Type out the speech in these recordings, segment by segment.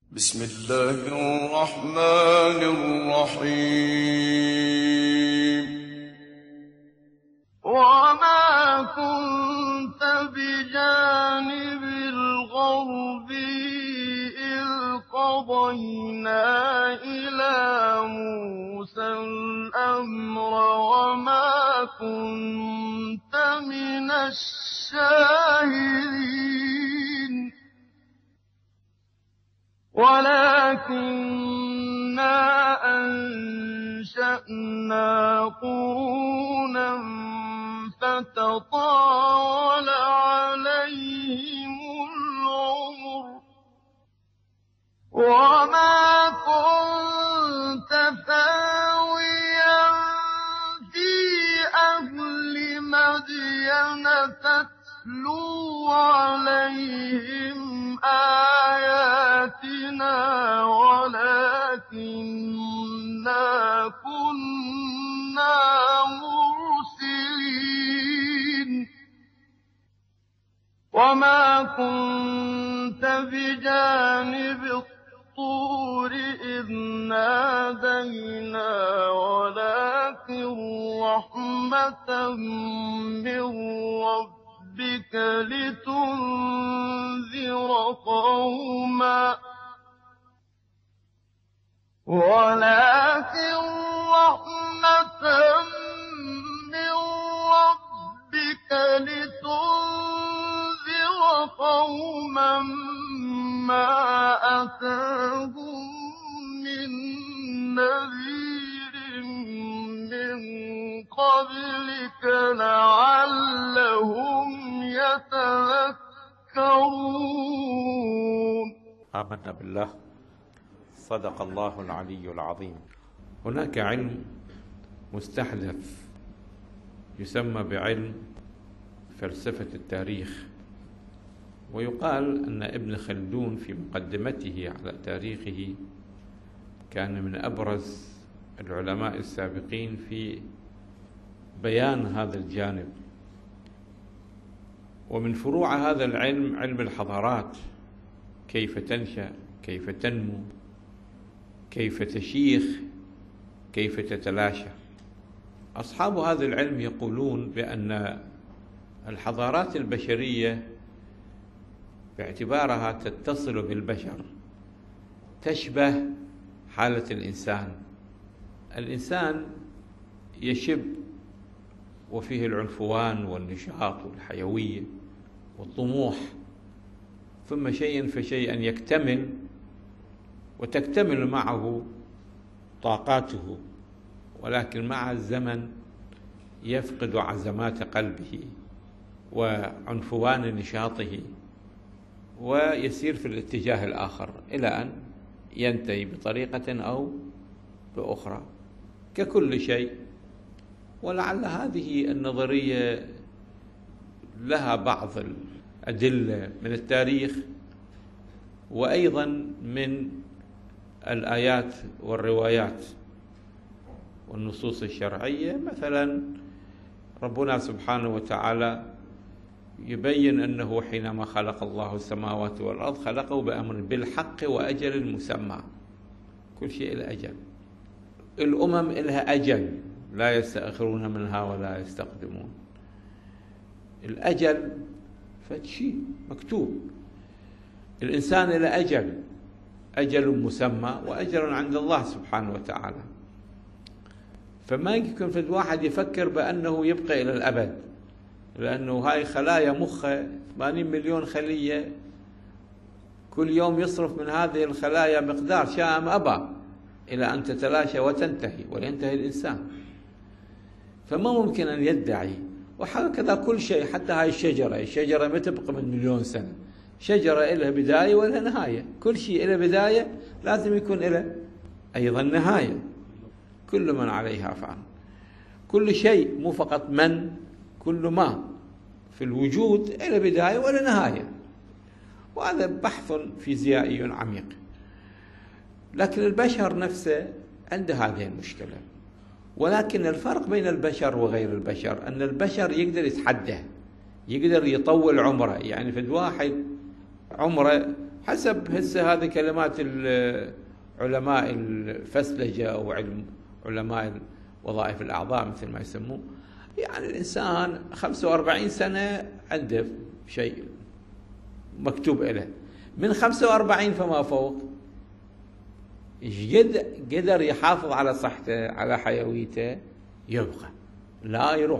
بسم الله الرحمن الرحيم. وما كنت بجانب الغربي إذ قضينا إلى موسى الأمر وما كنت من الشاهدين ولكننا أنشأنا قرونا فتطاول عليهم العمر وما كنت ثاويا في أهل مدين تتلو عليهم آياتنا ولكننا كنا مرسلين وما كنت بجانب الطور إذ نادينا ولكن رحمة من ربك لتنذر قوما ما أتاهم من نذير من قبلك لعلهم يتذكرون. آمنا بالله، صدق الله العلي العظيم. هناك علم مستحدث يسمى بعلم فلسفة التاريخ، ويقال أن ابن خلدون في مقدمته على تاريخه كان من أبرز العلماء السابقين في بيان هذا الجانب. ومن فروع هذا العلم علم الحضارات، كيف تنشأ، كيف تنمو، كيف تشيخ، كيف تتلاشى. أصحاب هذا العلم يقولون بأن الحضارات البشرية باعتبارها تتصل بالبشر تشبه حالة الإنسان. الإنسان يشب وفيه العنفوان والنشاط والحيوية والطموح، ثم شيئا فشيئا يكتمل وتكتمل معه طاقاته، ولكن مع الزمن يفقد عزمات قلبه وعنفوان نشاطه ويسير في الاتجاه الآخر إلى أن ينتهي بطريقة أو بأخرى ككل شيء. ولعل هذه النظرية لها بعض الأدلة من التاريخ وأيضا من الآيات والروايات والنصوص الشرعية. مثلا ربنا سبحانه وتعالى يبين أنه حينما خلق الله السماوات والأرض خلقه بأمر بالحق وأجل مسمى. كل شيء له أجل، الأمم لها أجل لا يستأخرون منها ولا يستقدمون. الأجل فشيء مكتوب، الإنسان له أجل مسمى وأجل عند الله سبحانه وتعالى. فما يمكن في الواحد يفكر بأنه يبقى إلى الأبد، لأنه هاي خلايا مخه 80 مليون خلية، كل يوم يصرف من هذه الخلايا مقدار شاء أم أبى إلى أن تتلاشى وتنتهي وينتهي الإنسان. فما ممكن أن يدعي. وهكذا كل شيء، حتى هاي الشجرة ما تبقى من مليون سنة، شجرة إلها بداية وإلها نهاية. كل شيء إله بداية لازم يكون إله أيضا نهاية. كل من عليها فان. كل شيء، مو فقط من، كل ما في الوجود إله بداية وإله نهاية. وهذا بحث فيزيائي عميق. لكن البشر نفسه عنده هذه المشكلة. ولكن الفرق بين البشر وغير البشر أن البشر يقدر يتحدى، يقدر يطول عمره. يعني في واحد عمره حسب هسه هذه كلمات علماء الفسلجة أو علماء وظائف الأعضاء مثل ما يسموه. يعني الإنسان 45 سنة عنده شيء مكتوب له، من 45 فما فوق قدر يحافظ على صحته على حيويته يبقى، لا يروح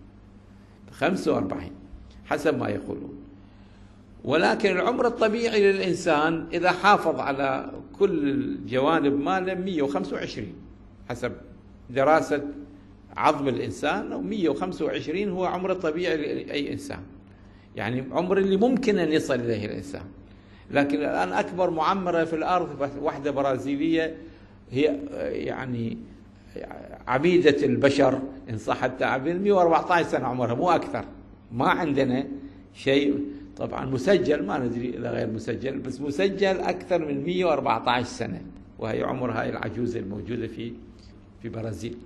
45 حسب ما يقولون. ولكن العمر الطبيعي للإنسان إذا حافظ على كل الجوانب ماله 125 حسب دراسة عظم الإنسان، أو 125 هو عمر الطبيعي لأي إنسان، يعني عمر اللي ممكن أن يصل إليه الإنسان. لكن الآن أكبر معمرة في الأرض واحدة برازيلية، هي يعني عبيدة البشر إن صح التعبير، 114 سنة عمرها، مو أكثر. ما عندنا شيء طبعا مسجل، ما ندري إذا غير مسجل، بس مسجل أكثر من 114 سنة، وهي عمر هاي العجوزة الموجودة في برازيل.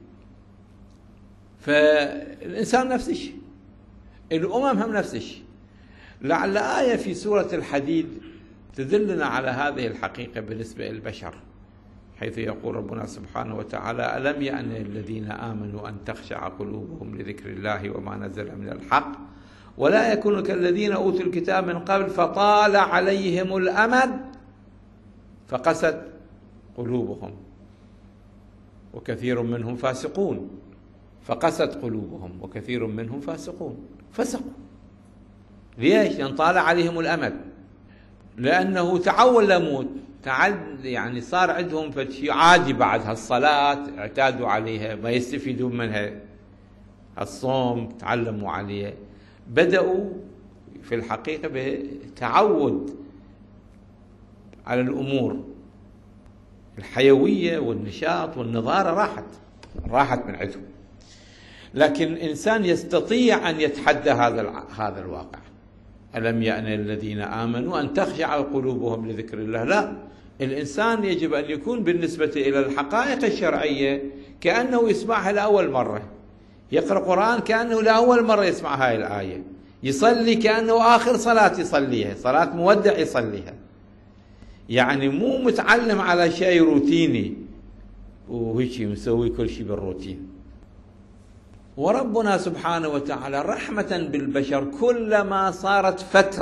فالإنسان نفس الشيء، الأمم هم نفس الشيء. لعل آية في سورة الحديد تدلنا على هذه الحقيقة بالنسبة للبشر، حيث يقول ربنا سبحانه وتعالى: ألم يأن الذين آمنوا أن تخشع قلوبهم لذكر الله وما نزل من الحق ولا يكونوا كالذين أوتوا الكتاب من قبل فطال عليهم الأمد فقست قلوبهم وكثير منهم فاسقون. فقست قلوبهم وكثير منهم فاسقون، فسقوا. ليش؟ لأن طال عليهم الأمد، لأنه تعلموا يعني صار عندهم شيء عادي بعد هالصلاة، اعتادوا عليها، ما يستفيدون منها. الصوم تعلموا عليه، بدأوا في الحقيقة بتعود على الأمور، الحيوية والنشاط والنظارة راحت من عندهم. لكن إنسان يستطيع أن يتحدى هذا الواقع. ألم يأن الذين آمنوا أن تخشع قلوبهم لذكر الله؟ لا، الإنسان يجب أن يكون بالنسبة إلى الحقائق الشرعية كأنه يسمعها لأول مرة، يقرأ قرآن كأنه لأول مرة يسمع هاي الآية، يصلي كأنه آخر صلاة يصليها، صلاة مودع يصليها. يعني مو متعلم على شيء روتيني وهيك مسوي كل شيء بالروتين. وربنا سبحانه وتعالى رحمة بالبشر كلما صارت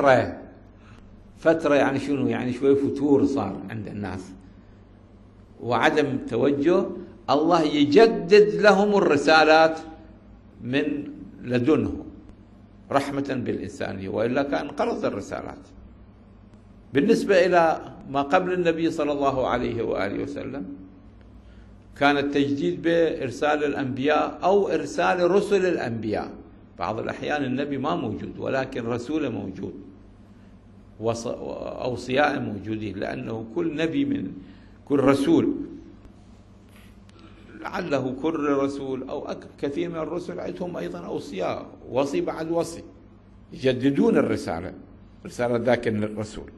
فترة يعني شنو؟ يعني شوي فتور صار عند الناس وعدم توجه، الله يجدد لهم الرسالات من لدنه رحمة بالإنسانية، وإلا كان انقرضت الرسالات. بالنسبة إلى ما قبل النبي صلى الله عليه وآله وسلم كان التجديد بإرسال الأنبياء أو إرسال رسل الأنبياء. بعض الأحيان النبي ما موجود ولكن رسوله موجود، وأوصياء موجودين، لأنه كل نبي من كل رسول لعله كل رسول أو كثير من الرسل عندهم أيضا أوصياء، وصي بعد وصي يجددون رسالة ذاك الرسول.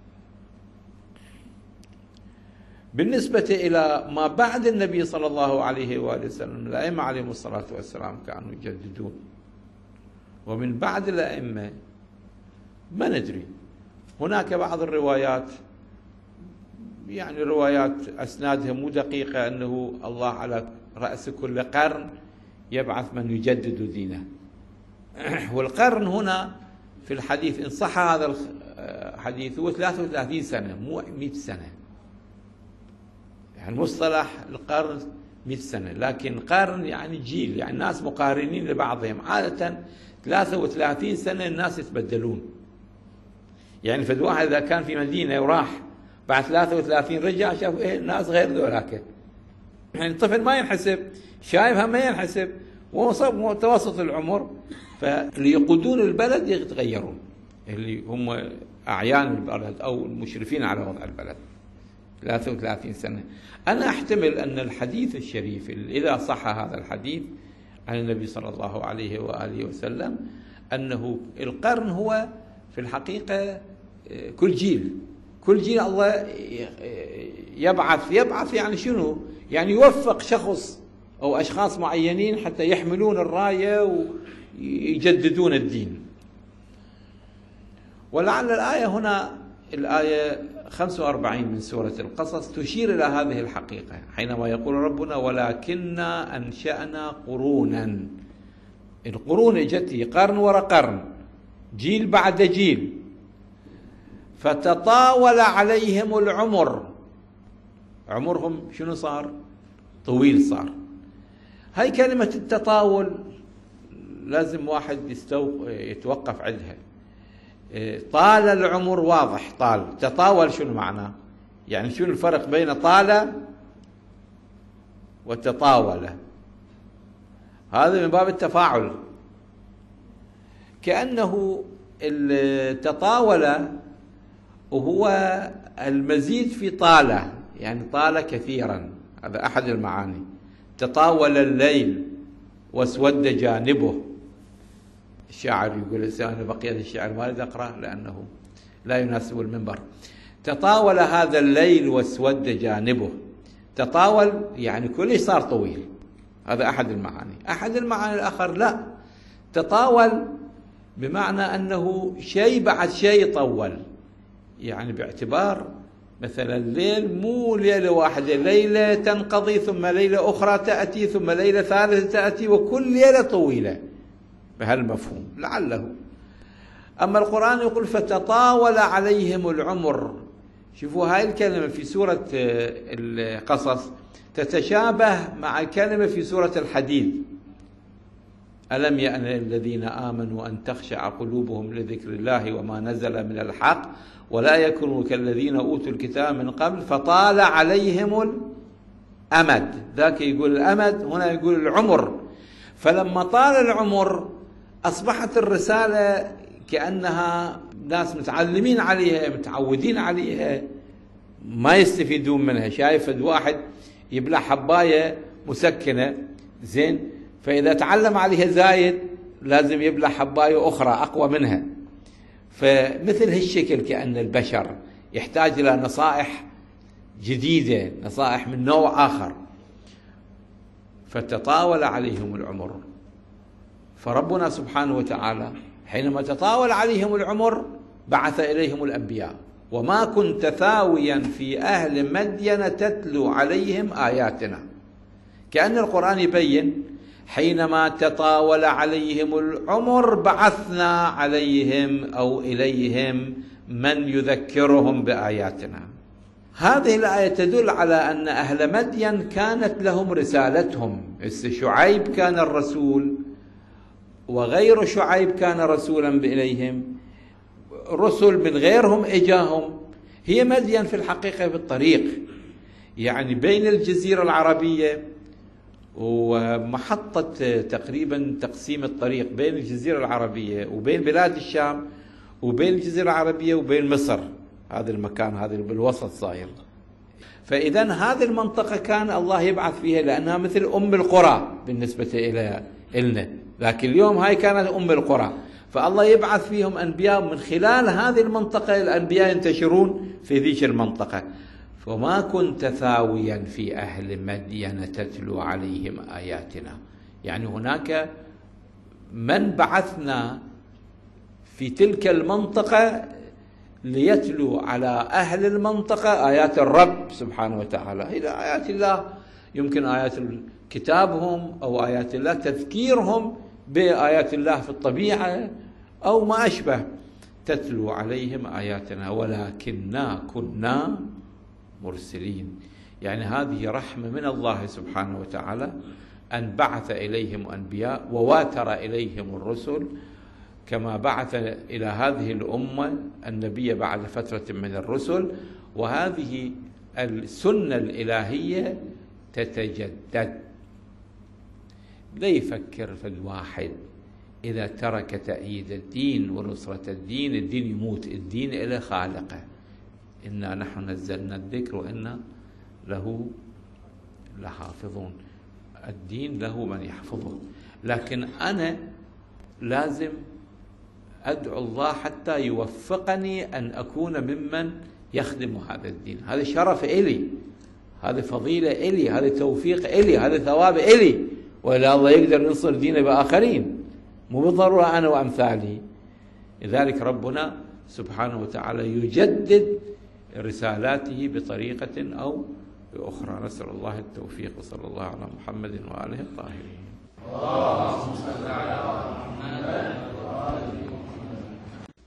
بالنسبة إلى ما بعد النبي صلى الله عليه وآله وسلم، الأئمة عليهم الصلاة والسلام كانوا يجددون، ومن بعد الأئمة ما ندري. هناك بعض الروايات، يعني روايات أسنادها مو دقيقة، أنه الله على رأس كل قرن يبعث من يجدد دينه. والقرن هنا في الحديث إن صح هذا الحديث هو 33 سنة مو 100 سنة. يعني مصطلح القرن 100 سنة، لكن قرن يعني جيل، يعني الناس مقارنين لبعضهم. عادة 33 سنة الناس يتبدلون. يعني فد واحد إذا كان في مدينة وراح بعد 33 رجع شاف الناس غير ذولاك. يعني الطفل ما ينحسب، شايف هم ما ينحسب، وصل متوسط العمر. فاللي يقودون البلد يتغيرون، اللي هم أعيان البلد أو المشرفين على وضع البلد. 33 سنة. أنا أحتمل أن الحديث الشريف إذا صح هذا الحديث عن النبي صلى الله عليه وآله وسلم أنه القرن هو في الحقيقة كل جيل الله يبعث يعني شنو؟ يعني يوفق شخص أو أشخاص معينين حتى يحملون الراية ويجددون الدين. ولعل الآية هنا الآية 45 من سورة القصص تشير إلى هذه الحقيقة حينما يقول ربنا ولكننا أنشأنا قرونا. القرون اجت قرن وراء قرن، جيل بعد جيل، فتطاول عليهم العمر. عمرهم شنو صار؟ طويل صار. هاي كلمة التطاول لازم واحد يتوقف عندها. طال العمر واضح، طال. تطاول شنو معناه؟ يعني شنو الفرق بين طال وتطاول؟ هذا من باب التفاعل. كأنه التطاول وهو المزيد في طالة، يعني طال كثيرا. هذا أحد المعاني. تطاول الليل واسود جانبه. الشاعر يقول أنا بقية الشعر ما أريد أقرأ لأنه لا يناسب المنبر. تطاول هذا الليل واسود جانبه. تطاول يعني كل صار طويل. هذا أحد المعاني. أحد المعاني الآخر لا، تطاول بمعنى أنه شيء بعد شيء طول. يعني باعتبار مثلا الليل مو ليلة واحدة، ليلة تنقضي ثم ليلة أخرى تأتي ثم ليلة ثالثة تأتي، وكل ليلة طويلة بهالمفهوم لعله. أما القرآن يقول فتطاول عليهم العمر. شوفوا هاي الكلمة في سورة القصص تتشابه مع الكلمة في سورة الحديد. ألم يأن الذين آمنوا أن تخشع قلوبهم لذكر الله وما نزل من الحق ولا يكونوا كالذين أوتوا الكتاب من قبل فطال عليهم الأمد. ذاك يقول الأمد، هنا يقول العمر. فلما طال العمر أصبحت الرسالة كأنها ناس متعلمين عليها متعودين عليها ما يستفيدون منها. شايف واحد يبلع حباية مسكنة زين، فإذا تعلم عليها زايد لازم يبلع حباية أخرى أقوى منها. فمثل هالشكل كأن البشر يحتاج إلى نصائح جديدة، نصائح من نوع آخر. فتطاول عليهم العمر. فربنا سبحانه وتعالى حينما تطاول عليهم العمر بعث إليهم الأنبياء. وما كنت ثاويا في أهل مدين تتلو عليهم آياتنا. كأن القرآن يبين حينما تطاول عليهم العمر بعثنا عليهم أو إليهم من يذكرهم بآياتنا. هذه الآية تدل على أن أهل مدين كانت لهم رسالتهم. شعيب كان الرسول وغير شعيب كان رسولا إليهم، رسل من غيرهم إجاهم. هي مدين في الحقيقة بالطريق، يعني بين الجزيرة العربية ومحطة تقريبا تقسيم الطريق بين الجزيرة العربية وبين بلاد الشام وبين الجزيرة العربية وبين مصر. هذا المكان هذا بالوسط صاير. فإذا هذه المنطقة كان الله يبعث فيها لأنها مثل أم القرى بالنسبة إلنا، لكن اليوم هاي كانت أم القرى. فالله يبعث فيهم أنبياء من خلال هذه المنطقة. الأنبياء ينتشرون في ذيك المنطقة. وما كنت ثاويا في أهل مدين تتلو عليهم آياتنا، يعني هناك من بعثنا في تلك المنطقة ليتلو على أهل المنطقة آيات الرب سبحانه وتعالى. إلى آيات الله، يمكن آيات كتابهم أو آيات الله تذكيرهم بآيات الله في الطبيعة أو ما أشبه. تتلو عليهم آياتنا ولكننا كنا مرسلين. يعني هذه رحمة من الله سبحانه وتعالى أن بعث إليهم أنبياء وواتر إليهم الرسل، كما بعث إلى هذه الأمة النبي بعد فترة من الرسل. وهذه السنة الإلهية تتجدد. لا يفكر في الواحد إذا ترك تأييد الدين ونصرة الدين، الدين يموت. الدين إلى خالقه. إنا نحن نزلنا الذكر وإنا له لحافظون. الدين له من يحفظه، لكن أنا لازم أدعو الله حتى يوفقني أن أكون ممن يخدم هذا الدين. هذا شرف إلي، هذا فضيلة إلي، هذا توفيق إلي، هذا ثواب إلي. وإلا الله يقدر ينصر دينه بآخرين، مو بالضرورة أنا وأمثالي. لذلك ربنا سبحانه وتعالى يجدد رسالاته بطريقة أو بأخرى. نسأل الله التوفيق، وصلى الله على محمد وآله الطاهرين.